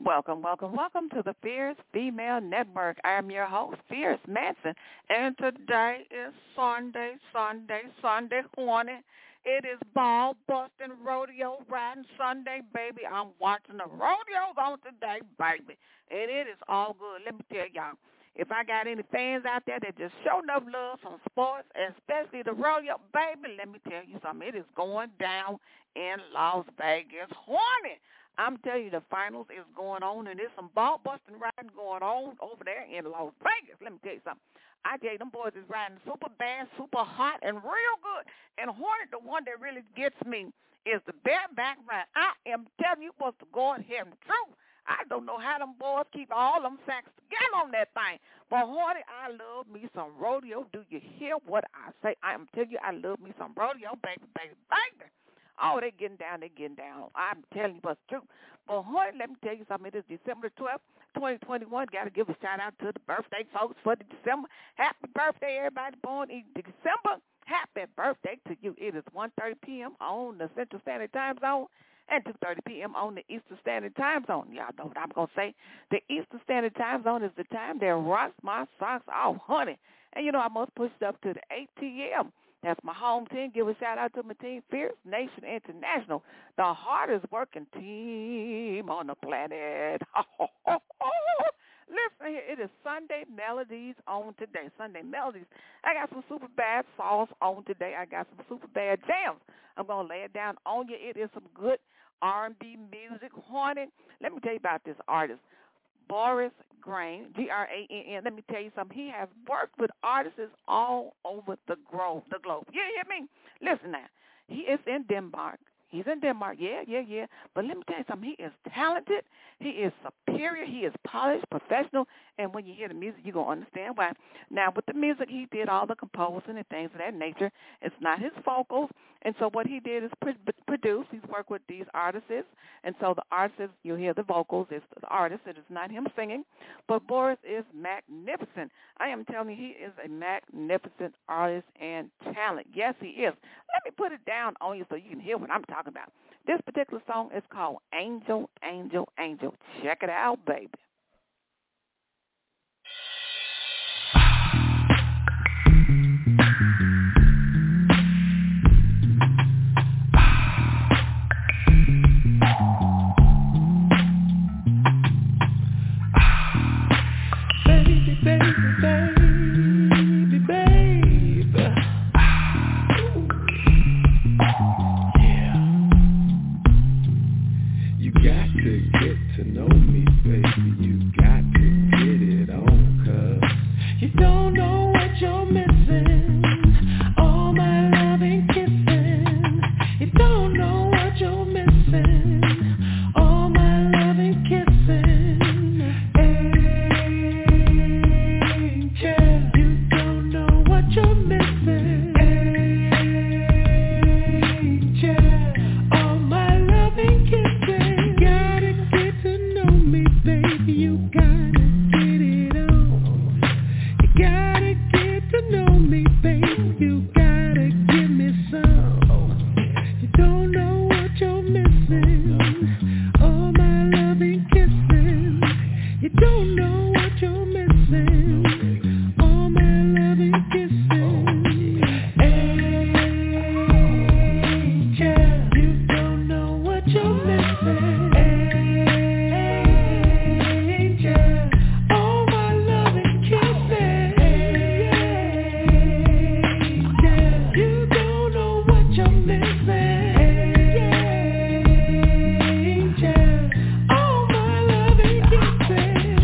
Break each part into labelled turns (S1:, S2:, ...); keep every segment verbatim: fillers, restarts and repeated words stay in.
S1: Welcome, welcome, welcome to the Fierce Female Network. I am your host, Fierce Manson, and today is Sunday, Sunday, Sunday morning. It is ball busting, rodeo riding Sunday, baby. I'm watching the rodeos on today, baby, and it is all good. Let me tell y'all, if I got any fans out there that just show enough love from sports, especially the rodeo, baby, let me tell you something. It is going down in Las Vegas. Horny. I'm telling you, the finals is going on, and there's some ball-busting riding going on over there in Las Vegas. Let me tell you something. I tell you, them boys is riding super bad, super hot, and real good. And Hornet, the one that really gets me, is the bareback ride. I am telling you what's the God hearing the truth. I don't know how them boys keep all them sacks together on that thing. But, Hornet, I love me some rodeo. Do you hear what I say? I am telling you, I love me some rodeo, baby, baby, baby. Oh, they getting down, they getting down. I'm telling you what's true. But, honey, let me tell you something. It is December twelfth, twenty twenty-one. Got to give a shout-out to the birthday folks for the December. Happy birthday, everybody born in December. Happy birthday to you. It is one thirty p.m. on the Central Standard Time Zone and two thirty p.m. on the Eastern Standard Time Zone. Y'all know what I'm going to say. The Eastern Standard Time Zone is the time that rocks my socks off, honey. And, you know, I must push it up to the A T M. That's my home team. Give a shout-out to my team, Fierce Nation International, the hardest working team on the planet. Listen here, it is Sunday Melodies on today. Sunday Melodies. I got some super bad songs on today. I got some super bad jams. I'm going to lay it down on you. It is some good R and B music. Hornet. Let me tell you about this artist. Boris Grain, G R A N N. Let me tell you something. He has worked with artists all over the globe. The globe. You hear me? Listen now. He is in Denmark. He's in Denmark. Yeah, yeah, yeah. But let me tell you something. He is talented. He is superior. He is polished, professional. And when you hear the music, you're going to understand why. Now, with the music, he did all the composing and things of that nature. It's not his vocals. And so what he did is produce. He's worked with these artists. And so the artists, you'll hear the vocals. It's the artist. It is not him singing. But Boris is magnificent. I am telling you, he is a magnificent artist and talent. Yes, he is. Let me put it down on you so you can hear what I'm talking about. This particular song is called Angel, Angel, Angel. Check it out, baby. Baby, baby, baby, baby. Yeah. You got to get to know me, baby. You got to get it on, cuz you don't know what you're missing. All my loving kissing. You don't know what you're missing. All my loving kissing. Angel, you don't know what you're missing. Angel, all my loving kissing. Gotta get to know me, baby. You gotta get it on. You gotta get to know me, baby. You gotta give me some. You don't know what you're missing. All my loving kissing. You don't know what you're missing. All my loving kissing. Angel, you don't know what you're missing. Angel, all my loving kissing. Angel, you don't know what you're missing. Angel, all my loving kissing.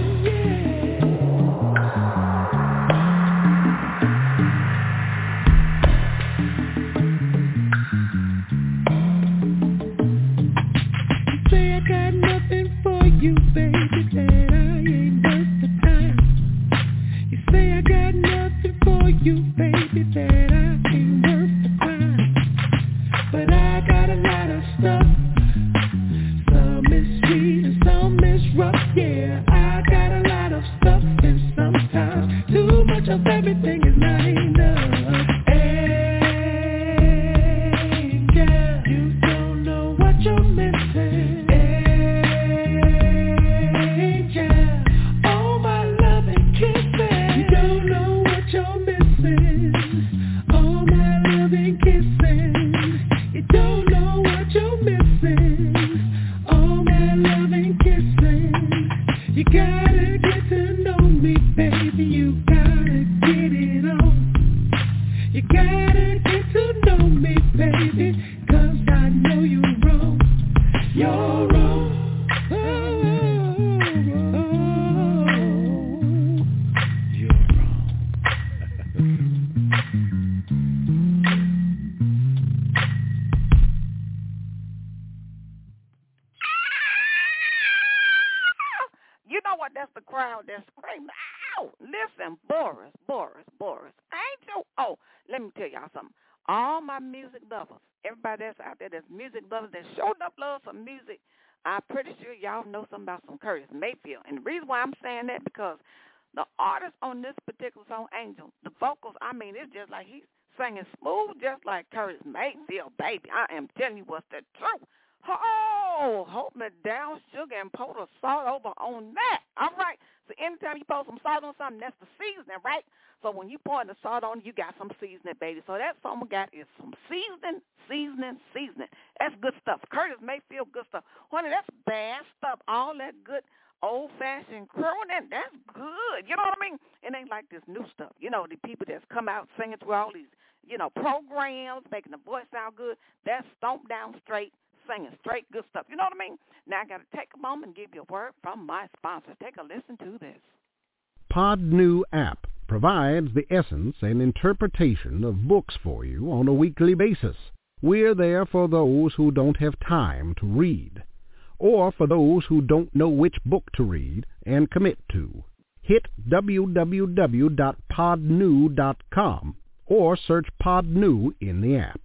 S1: You say I got nothing for you, baby, that I ain't worth the time. You say I got nothing for you, baby, that I ain't worth the crime. But I got a lot of stuff. Some is sweet and some is rough, yeah. I got a lot of stuff and sometimes too much of everything is not enough. Angel, you don't know what you're missing. Lord, that's the crowd that's screaming. Ow! Listen, Boris, Boris, Boris. Angel. Oh, let me tell y'all something. All my music lovers, everybody that's out there that's music lovers that showed up love for music, I'm pretty sure y'all know something about some Curtis Mayfield. And the reason why I'm saying that, because the artist on this particular song, Angel, the vocals, I mean, it's just like he's singing smooth just like Curtis Mayfield, baby. I am telling you what's the truth. Oh, hold me down, sugar, and pour the salt over on that. All right. So anytime you pour some salt on something, that's the seasoning, right? So when you pour the salt on, you got some seasoning, baby. So that song we got is some seasoning, seasoning, seasoning. That's good stuff. Curtis Mayfield, good stuff. Honey, that's bad stuff. All that good old-fashioned crooning, that's good. You know what I mean? It ain't like this new stuff. You know, the people that's come out singing through all these, you know, programs, making the voice sound good, that's stomped down straight, singing straight good stuff. You know what I mean? Now I got to take a moment and give you a word from my sponsor. Take a listen to this.
S2: Podnew app provides the essence and interpretation of books for you on a weekly basis. We're there for those who don't have time to read, or for those who don't know which book to read and commit to. Hit w w w dot podnew dot com or search Podnew in the app.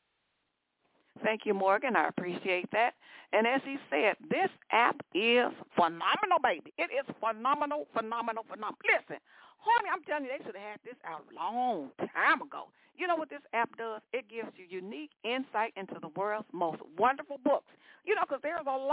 S1: Thank you, Morgan. I appreciate that. And as he said, this app is phenomenal, baby. It is phenomenal, phenomenal, phenomenal. Listen, honey, I'm telling you, they should have had this out a long time ago. You know what this app does? It gives you unique insight into the world's most wonderful books. You know, because there's a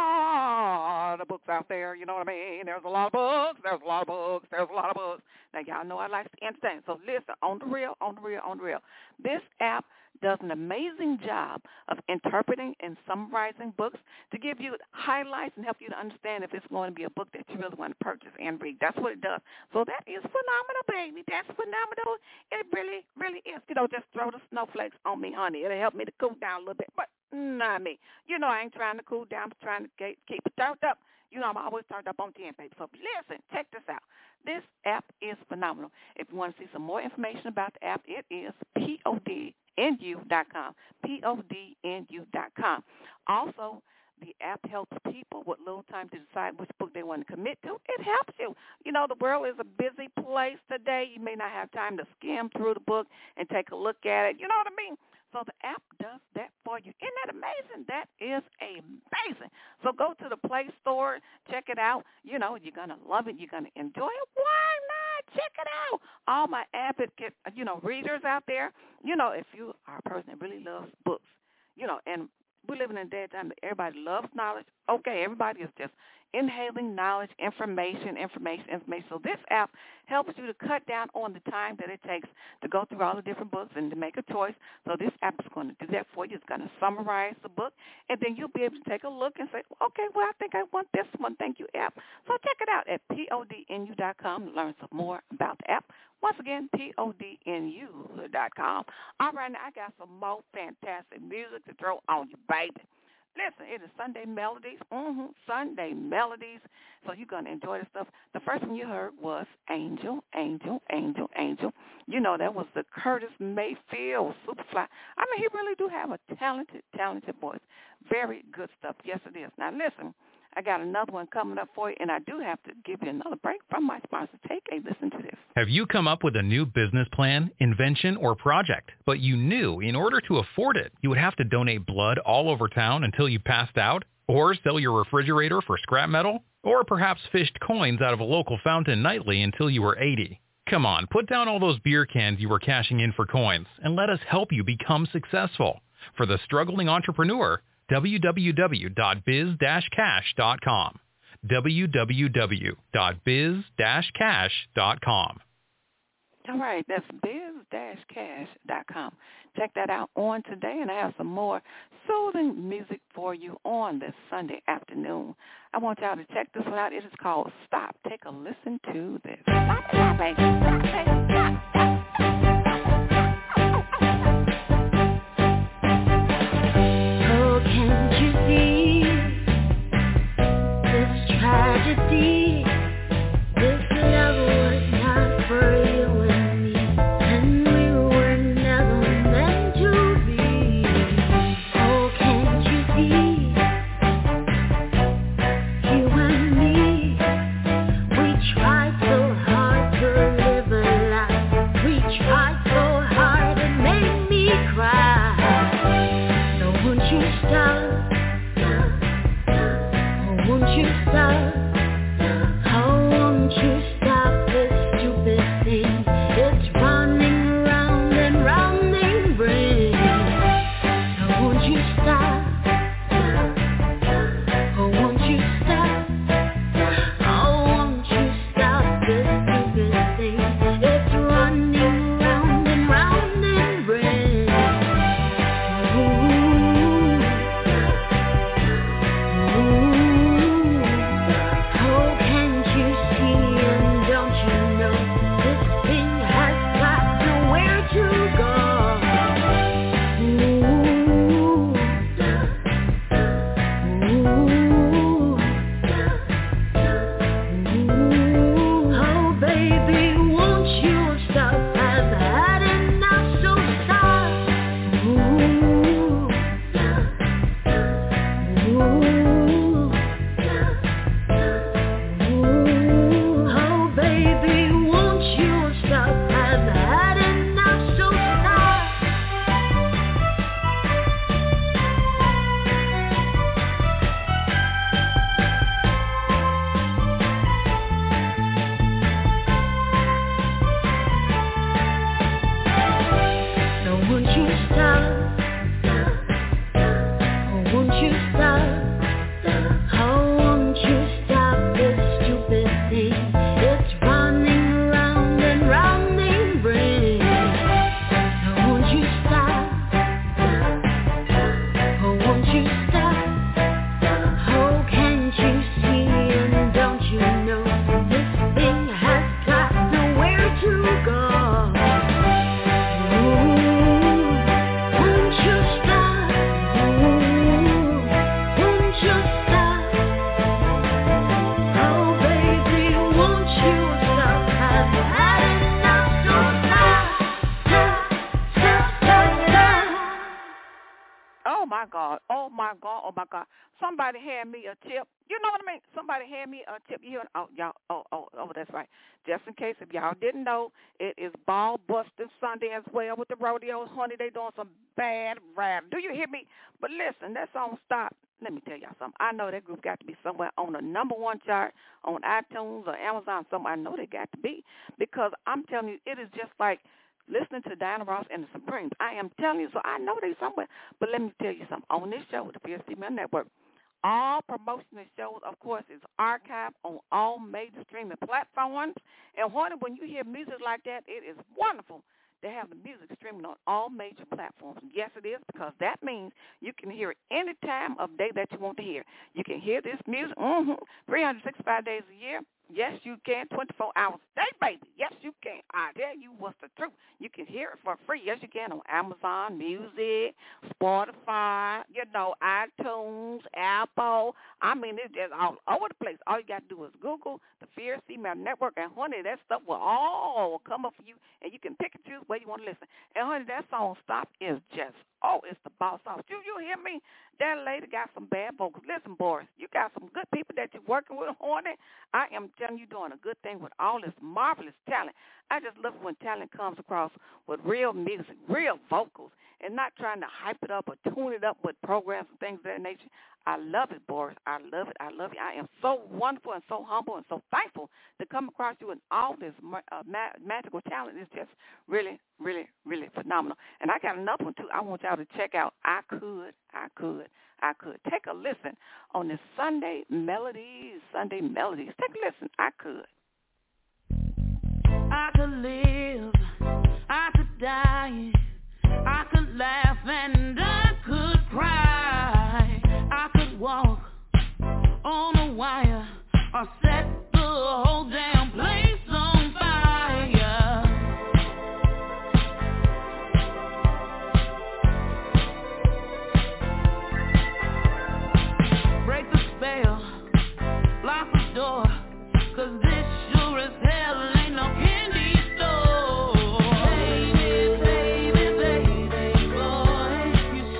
S1: lot of books out there. You know what I mean? There's a lot of books. There's a lot of books. There's a lot of books. Now, y'all know I like to entertain. So listen, on the real, on the real, on the real. This app does an amazing job of interpreting and summarizing books to give you highlights and help you to understand if it's going to be a book that you really want to purchase and read. That's what it does. So that is phenomenal, baby. That's phenomenal. It really, really is. You know, just throw the snowflakes on me, honey. It'll help me to cool down a little bit. But not me. You know, I ain't trying to cool down. I'm trying to keep it turned up. You know, I'm always turned up on ten, baby. So listen, check this out. This app is phenomenal. If you want to see some more information about the app, it is P O D N U dot com, P O D N U dot com. Also, the app helps people with little time to decide which book they want to commit to. It helps you. You know, the world is a busy place today. You may not have time to skim through the book and take a look at it. You know what I mean? So the app does that for you. Isn't that amazing? That is amazing. So go to the Play Store, check it out. You know, you're going to love it. You're going to enjoy it. Why not? Check it out. All my advocate, you know, readers out there, you know, if you are a person that really loves books, you know, and we're living in a day and time that everybody loves knowledge. Okay, everybody is just inhaling knowledge, information, information, information. So this app helps you to cut down on the time that it takes to go through all the different books and to make a choice. So this app is going to do that for you. It's going to summarize the book, and then you'll be able to take a look and say, okay, well, I think I want this one. Thank you, app. So check it out at P O D N U dot com to learn some more about the app. Once again, P O D N U dot com. All right, now I got some more fantastic music to throw on you, baby. Listen, it is Sunday Melodies, mm-hmm, Sunday Melodies, so you're going to enjoy the stuff. The first one you heard was Angel, Angel, Angel, Angel. You know, that was the Curtis Mayfield Superfly. I mean, he really do have a talented, talented voice. Very good stuff. Yes, it is. Now, listen, I got another one coming up for you, and I do have to give you another break from my sponsor. Take a listen to this.
S3: Have you come up with a new business plan, invention, or project, but you knew in order to afford it, you would have to donate blood all over town until you passed out? Or sell your refrigerator for scrap metal? Or perhaps fished coins out of a local fountain nightly until you were eighty? Come on, put down all those beer cans you were cashing in for coins, and let us help you become successful. For the struggling entrepreneur, w w w dot biz dash cash dot com. w w w dot biz dash cash dot com.
S1: All right, that's biz dash cash dot com. Check that out on today, and I have some more soothing music for you on this Sunday afternoon. I want y'all to check this one out. It is called Stop. Take a listen to this. Stop, stop, baby. Stop, baby. Stop, stop.
S4: Tragedy, this love was not for you and me, and we were never meant to be. Oh, can't you see, you and me,
S1: my God, oh my God, oh my God. Somebody hand me a tip. You know what I mean? Somebody hand me a tip. You oh y'all oh oh oh that's right. Just in case if y'all didn't know, it is Ball Busting Sunday as well with the rodeos. Honey, they doing some bad rap. Do you hear me? But listen, that song stop. Let me tell y'all something. I know that group got to be somewhere on the number one chart on iTunes or Amazon. Somewhere I know they got to be, because I'm telling you, it is just like listening to Diana Ross and the Supremes. I am telling you, so I know they somewhere. But let me tell you something. On this show with the Fierce Female Network, all promotional shows, of course, is archived on all major streaming platforms. And honey, when you hear music like that, it is wonderful to have the music streaming on all major platforms. Yes, it is, because that means you can hear it any time of day that you want to hear. You can hear this music mm-hmm, three hundred sixty-five days a year. Yes, you can, twenty-four hours a day, baby. Yes, you can. I tell you what's the truth. You can hear it for free. Yes, you can on Amazon Music, Spotify, you know, iTunes, Apple. I mean, it's just all over the place. All you got to do is Google the Fierce Female Network, and, honey, that stuff will all come up for you, and you can pick and choose where you want to listen. And, honey, that song, Stop, is just, oh, it's the boss off. You, you hear me? That lady got some bad vocals. Listen, Boris, you got some good people that you're working with, honey. I am telling you, doing a good thing with all this marvelous talent. I just love it when talent comes across with real music, real vocals, and not trying to hype it up or tune it up with programs and things of that nature. I love it, Boris. I love it. I love it. I am so wonderful and so humble and so thankful to come across you and all this uh, ma- magical talent. Is just really, really, really phenomenal. And I got another one, too. I want y'all to check out I Could, I Could, I Could. Take a listen on this Sunday Melodies, Sunday Melodies. Take a listen. I could.
S5: I could live, I could die, I could laugh and I could cry, I could walk on a wire or set the whole damn place on fire. Break the spell, lock the door, 'cause this sure as hell ain't no candy store. Baby, baby, baby, boy, you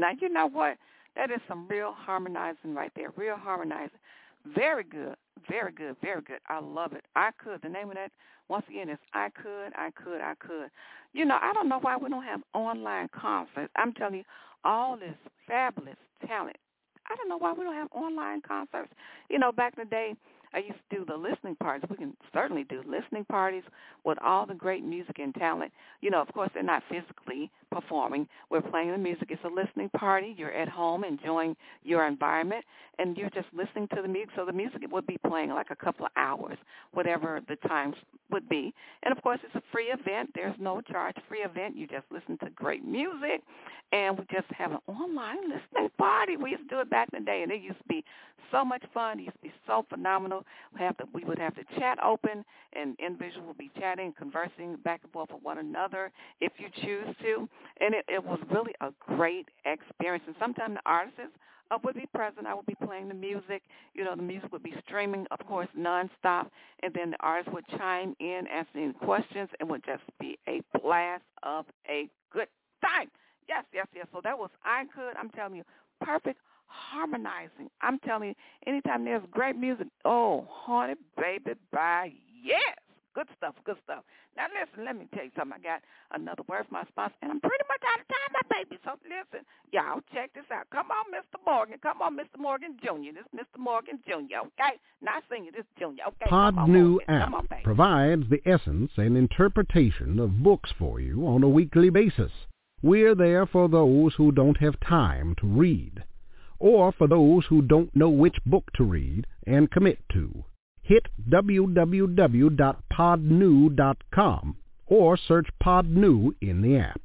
S1: Now, you know what? That is some real harmonizing right there, real harmonizing. Very good, very good, very good. I love it. I Could. The name of that, once again, is I Could, I Could, I Could. You know, I don't know why we don't have online concerts. I'm telling you, all this fabulous talent. I don't know why we don't have online concerts. You know, back in the day, I used to do the listening parties. We can certainly do listening parties with all the great music and talent. You know, of course, they're not physically performing. We're playing the music. It's a listening party. You're at home enjoying your environment, and you're just listening to the music. So the music would be playing like a couple of hours, whatever the times would be. And, of course, it's a free event. There's no charge, free event. You just listen to great music, and we just have an online listening party. We used to do it back in the day, and it used to be so much fun. It used to be so phenomenal. We, have to, we would have the chat open, and individuals would be chatting, conversing back and forth with one another if you choose to. And it, it was really a great experience. And sometimes the artists uh, would be present. I would be playing the music. You know, the music would be streaming, of course, nonstop. And then the artists would chime in, asking questions, and would just be a blast of a good time. Yes, yes, yes. So that was I Could. I'm telling you, perfect harmonizing. I'm telling you, anytime there's great music, oh, honey, baby, bye, yes. Good stuff, good stuff. Now, listen, let me tell you something. I got another word from my sponsor, and I'm pretty much out of time, my baby. So, listen, y'all, check this out. Come on, Mister Morgan. Come on, Mister Morgan Junior This is Mister Morgan Junior, okay? Not senior, this is Junior, okay?
S2: Pod
S1: Come on,
S2: New
S1: Morgan.
S2: app
S1: Come on, baby.
S2: provides the essence and interpretation of books for you on a weekly basis. We're there for those who don't have time to read, or for those who don't know which book to read and commit to. Hit w w w dot pod new dot com or search PodNew in the app.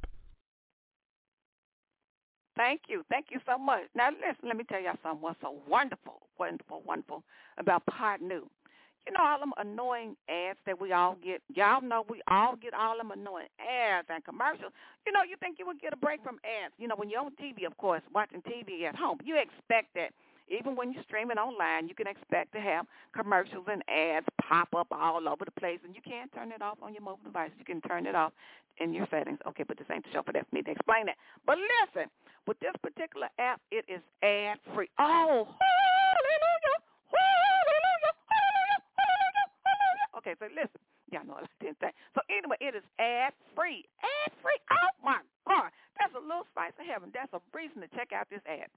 S1: Thank you. Thank you so much. Now, listen, let me tell y'all something what's so wonderful, wonderful, wonderful about PodNew. You know all them annoying ads that we all get? Y'all know we all get all them annoying ads and commercials. You know, you think you would get a break from ads. You know, when you're on T V, of course, watching T V at home, you expect that. Even when you're streaming online, you can expect to have commercials and ads pop up all over the place, and you can't turn it off on your mobile device. You can turn it off in your settings. Okay, but this ain't the show for that for me to explain that. But listen, with this particular app, it is ad-free. Oh, hallelujah, hallelujah, hallelujah, hallelujah, hallelujah. Okay, so listen. Y'all know I didn't think. So anyway, it is ad-free. Ad-free. Oh, my God. That's a little slice of heaven. That's a reason to check out this ad.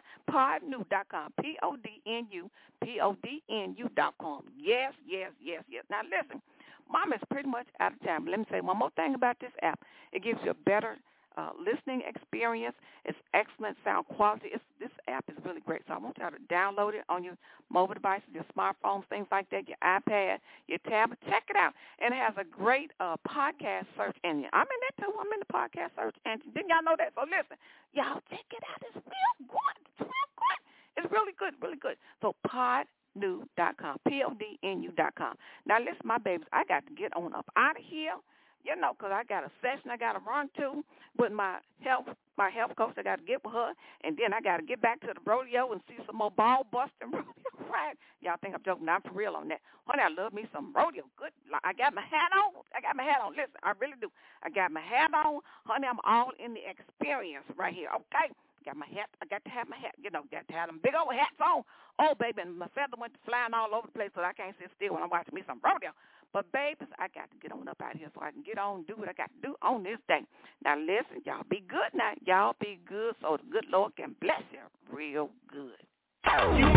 S1: pod new dot com. P O D N U. P O D N U dot com. Yes, yes, yes, yes. Now, listen. Mom is pretty much out of time. But let me say one more thing about this app. It gives you a better uh, listening experience. It's excellent sound quality. It's, this app is really great. So I want y'all to download it on your mobile devices, your smartphones, things like that, your iPad, your tablet. Check it out. And it has a great uh, podcast search engine. I'm in that too. I'm in the podcast search engine. Didn't y'all know that? So listen, y'all check it out. It's real good. It's real good. It's really good, really good. So pod new dot com, P O D N U dot com. Now listen, my babies, I got to get on up out of here. You know, because I got a session I got to run to with my health my health coach. I got to get with her, and then I got to get back to the rodeo and see some more ball busting rodeo. Right? Y'all think I'm joking? I'm for real on that. Honey, I love me some rodeo. Good. I got my hat on. I got my hat on. Listen, I really do. I got my hat on. Honey, I'm all in the experience right here. Okay? Got my hat. I got to have my hat. You know, got to have them big old hats on. Oh, baby, and my feather went flying all over the place, so I can't sit still when I'm watching me some rodeo. But, babies, I got to get on up out here so I can get on and do what I got to do on this day. Now, listen, y'all be good now. Y'all be good so the good Lord can bless you real good.